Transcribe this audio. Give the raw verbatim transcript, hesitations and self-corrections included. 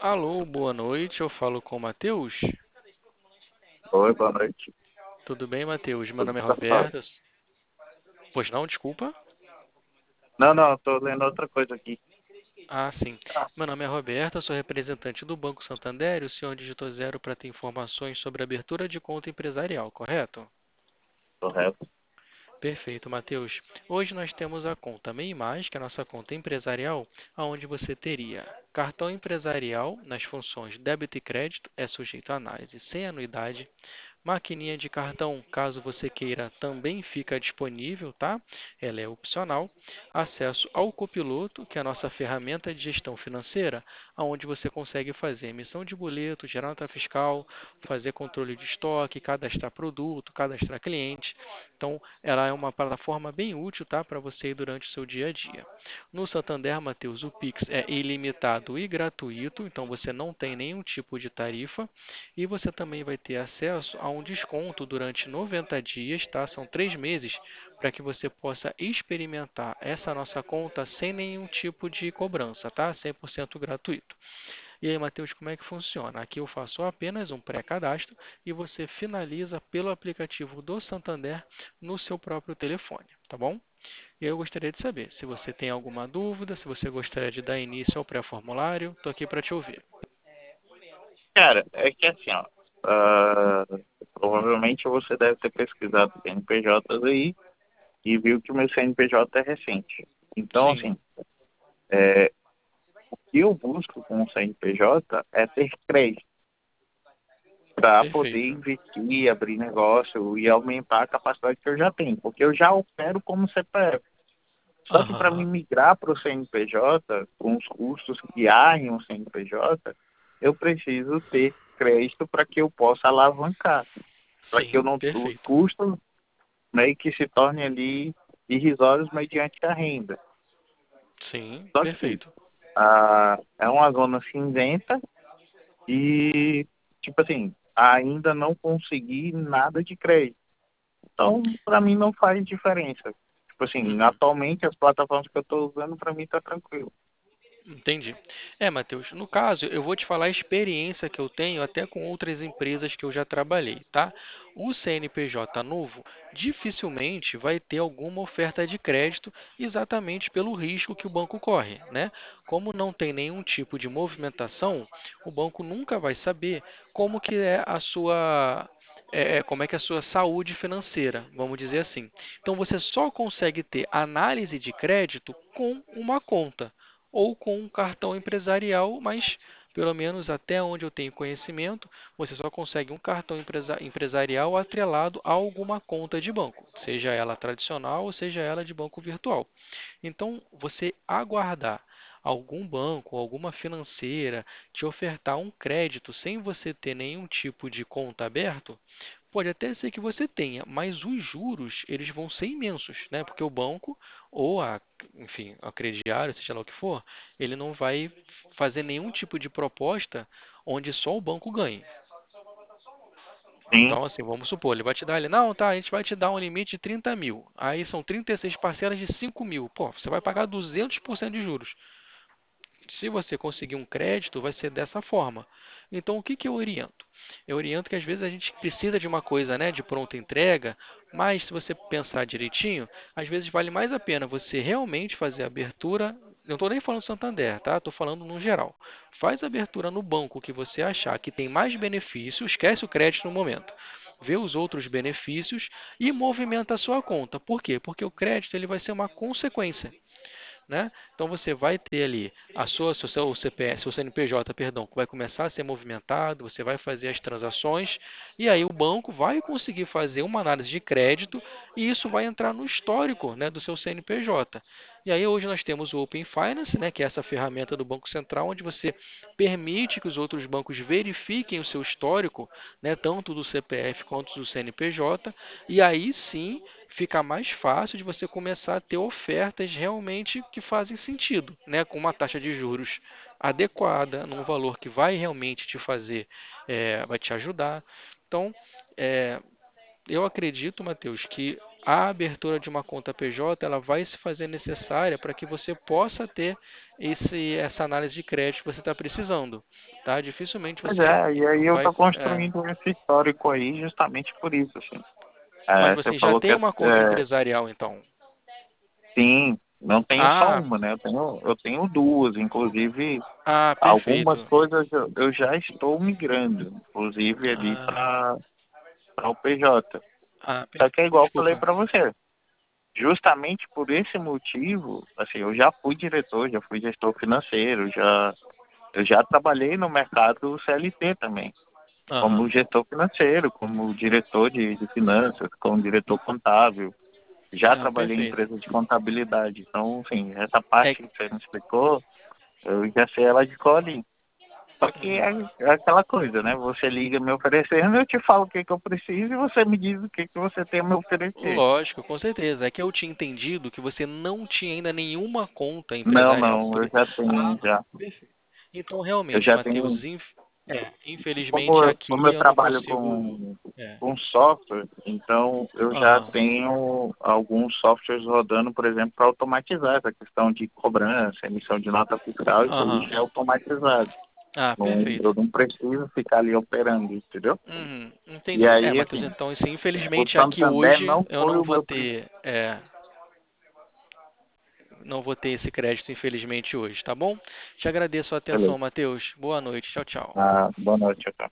Alô, boa noite. Eu falo com o Matheus. Oi, boa noite. Tudo bem, Matheus? Meu Tudo nome é bem? Roberto. Pois não, desculpa. Não, não, tô lendo outra coisa aqui. Ah, sim. Ah, Meu nome é Roberto, eu sou representante do Banco Santander e o senhor digitou zero para ter informações sobre abertura de conta empresarial, correto? correto. Perfeito, Matheus. Hoje nós temos a conta MEI Mais, que é a nossa conta empresarial, onde você teria cartão empresarial nas funções débito e crédito, é sujeito a análise sem anuidade. Maquininha de cartão, caso você queira, também fica disponível, tá? Ela é opcional. Acesso ao Copiloto, que é a nossa ferramenta de gestão financeira, onde você consegue fazer emissão de boleto, gerar nota fiscal, fazer controle de estoque, cadastrar produto, cadastrar cliente. Então, ela é uma plataforma bem útil, tá, para você ir durante o seu dia a dia. No Santander, Matheus, o Pix é ilimitado e gratuito, então você não tem nenhum tipo de tarifa. E você também vai ter acesso a um desconto durante noventa dias, tá? São três meses, para que você possa experimentar essa nossa conta sem nenhum tipo de cobrança, tá? cem por cento gratuito. E aí, Matheus, como é que funciona? Aqui eu faço apenas um pré-cadastro e você finaliza pelo aplicativo do Santander no seu próprio telefone, tá bom? E eu gostaria de saber se você tem alguma dúvida, se você gostaria de dar início ao pré-formulário, estou aqui para te ouvir. Cara, é que assim, ó, ah, provavelmente você deve ter pesquisado C N P Js aí e viu que o meu C N P J é recente. Então, Sim, assim, é, o que eu busco com o C N P J é ter crédito para poder perfeito. investir, abrir negócio e aumentar a capacidade que eu já tenho, porque eu já opero como C P F. Só que para me Aham, migrar para o C N P J, com os custos que há em um C N P J, eu preciso ter crédito para que eu possa alavancar, para que eu sim, não, os perfeito. custos meio que se tornem ali irrisórios mediante a renda. Sim, Só que assim, perfeito. a, é uma zona cinzenta e, tipo assim, ainda não consegui nada de crédito. Então, para mim não faz diferença. Tipo assim, Uhum. atualmente as plataformas que eu estou usando, para mim tá tranquilo. Entendi. É, Matheus, no caso, eu vou te falar a experiência que eu tenho até com outras empresas que eu já trabalhei, tá? O C N P J novo dificilmente vai ter alguma oferta de crédito exatamente pelo risco que o banco corre, né? Como não tem nenhum tipo de movimentação, o banco nunca vai saber como que é a sua é, é, como é que é a sua saúde financeira, vamos dizer assim. Então você só consegue ter análise de crédito com uma conta ou com um cartão empresarial, mas pelo menos até onde eu tenho conhecimento, você só consegue um cartão empresa- empresarial atrelado a alguma conta de banco, seja ela tradicional ou seja ela de banco virtual. Então, você aguardar algum banco, alguma financeira te ofertar um crédito sem você ter nenhum tipo de conta aberto, pode até ser que você tenha, mas os juros eles vão ser imensos, né? Porque o banco ou a, enfim, a crediário, seja lá o que for, ele não vai fazer nenhum tipo de proposta onde só o banco ganhe. Sim, Então, assim, vamos supor, ele vai te dar, ele, não, tá, a gente vai te dar um limite de trinta mil. Aí são trinta e seis parcelas de cinco mil. Pô, você vai pagar duzentos por cento de juros. Se você conseguir um crédito, vai ser dessa forma. Então, o que que eu oriento? Eu oriento que às vezes a gente precisa de uma coisa, né, de pronta entrega, mas se você pensar direitinho, às vezes vale mais a pena você realmente fazer a abertura. Não estou nem falando do Santander, tá? Estou falando no geral. Faz a abertura no banco que você achar que tem mais benefício, esquece o crédito no momento. Vê os outros benefícios e movimenta a sua conta. Por quê? Porque o crédito ele vai ser uma consequência, né? Então você vai ter ali a sua, seu, seu C P S, seu C N P J, perdão, que vai começar a ser movimentado, você vai fazer as transações e aí o banco vai conseguir fazer uma análise de crédito e isso vai entrar no histórico, né, do seu C N P J. E aí hoje nós temos o Open Finance, né, que é essa ferramenta do Banco Central onde você permite que os outros bancos verifiquem o seu histórico, né, tanto do C P F quanto do C N P J, e aí sim fica mais fácil de você começar a ter ofertas realmente que fazem sentido, né? Com uma taxa de juros adequada, num valor que vai realmente te fazer, é, vai te ajudar. Então, é, eu acredito, Matheus, que a abertura de uma conta P J ela vai se fazer necessária para que você possa ter esse, essa análise de crédito que você está precisando. tá? Dificilmente Pois você é, e aí eu vai, tô é, construindo esse histórico aí justamente por isso, assim. mas É, você você já falou que tem é, uma conta é, empresarial, então? sim, não tenho só Ah, uma, né? Eu tenho, eu tenho duas, inclusive ah, algumas perfeito. coisas eu, eu já estou migrando, inclusive ali Ah, para o P J. ah, Só que é perfeito. igual eu falei Desculpa. para você. Justamente por esse motivo, assim, eu já fui diretor, já fui gestor financeiro, já eu já trabalhei no mercado C L T também, como Aham. gestor financeiro, como diretor de, de finanças, como diretor contábil. Já Ah, trabalhei em perfeito. empresas de contabilidade. Então, assim, essa É, parte que você me explicou, eu já sei ela de cor ali. Só que uhum. é, é aquela coisa, né? Você liga me oferecendo, eu te falo o que, que eu preciso e você me diz o que, que você tem a me oferecer. Lógico, com certeza. É que eu tinha entendido que você não tinha ainda nenhuma conta Não, empresarial. não, eu Porque... já Ah, tenho, já. perfeito. Então, Eu realmente, já Matheus, tenho. inf- é, infelizmente Como eu, como aqui eu eu não trabalho consigo. com, É. com software, então eu já Aham. tenho alguns softwares rodando, por exemplo, para automatizar essa questão de cobrança, emissão de nota fiscal, isso aí Aham. já é automatizado. Ah, Não, perfeito. eu não preciso ficar ali operando, entendeu? Uhum, E entendi. É, aí, Matheus, assim, então, assim, o infelizmente aqui Santander hoje não eu foi não o vou meu. pri- ter, é, não vou ter esse crédito, infelizmente, hoje, tá bom? Te agradeço a atenção, Beleza. Matheus. Boa noite. Tchau, tchau. Ah, boa noite, tchau.